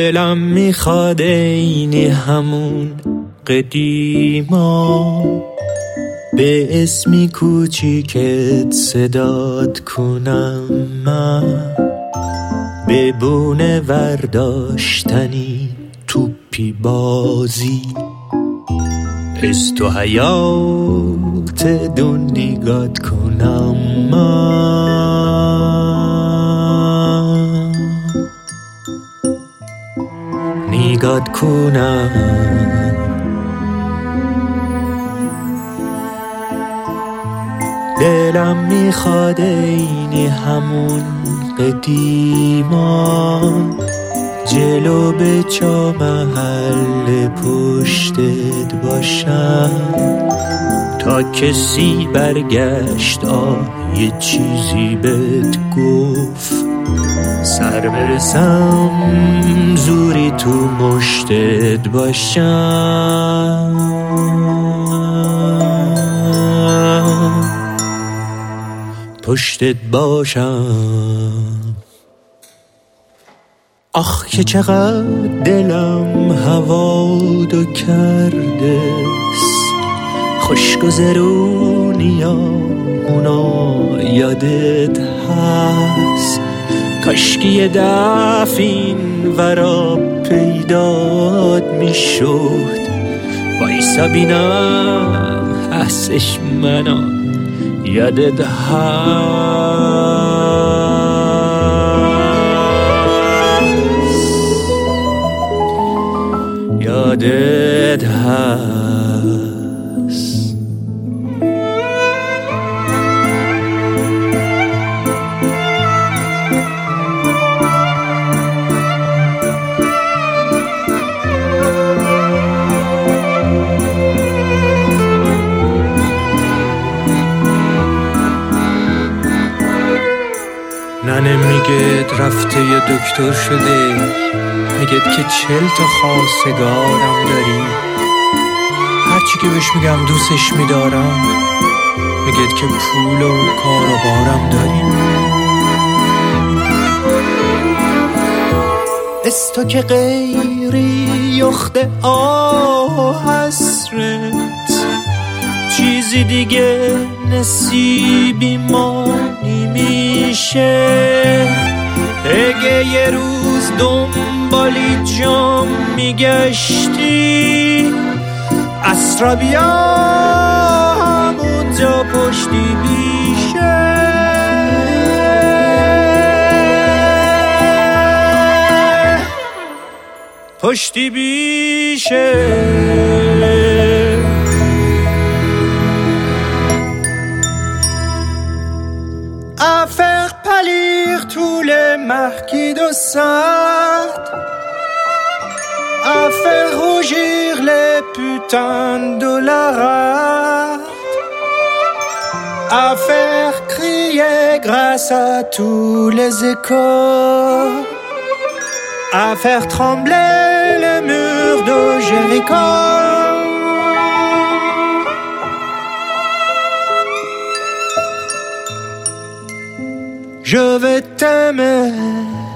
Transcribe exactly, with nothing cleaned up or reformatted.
دلم میخواد اینی همون قدیما به اسمی کوچیکت صداد کنم من، به بونه ورداشتنی توپی بازی از تو حیات دون نگات کنم من، نگات کنم. دلم میخواد اینی همون قدیما جلو به چا محل پشتت باشم، تا کسی برگشت آه یه چیزی بهت گفت، سر برسم زوری تو مشتت باشم، پشتت باشم. آخ که چقدر دلم هوادو کرده، خوشگذرونی اونا یادت هست، کاشکی یه دفع این ورا پیدات میشد، وایسا بینم هستش منو یادت هست، یادت هست. ننه میگه رفته یه دکتر شده، میگه که چل تا خواستگارم داری، هرچی که بهش میگم دوستش میدارم، میگه که پول و کار و بارم داری. از تو که غیری یخته آه حسرت، چیزی دیگه نصیبی ما نمیشه، اگه یه روز دنبالی جام میگشتی، اسرا بیا همونجا پشتی بیشه، پشتی بیشه. Affaire pâlir tous les marquis de Sade, à faire rougir les putains de la rade, à faire crier grâce à tous les échos, à faire trembler les murs de Jéricho. Je vais t'aimer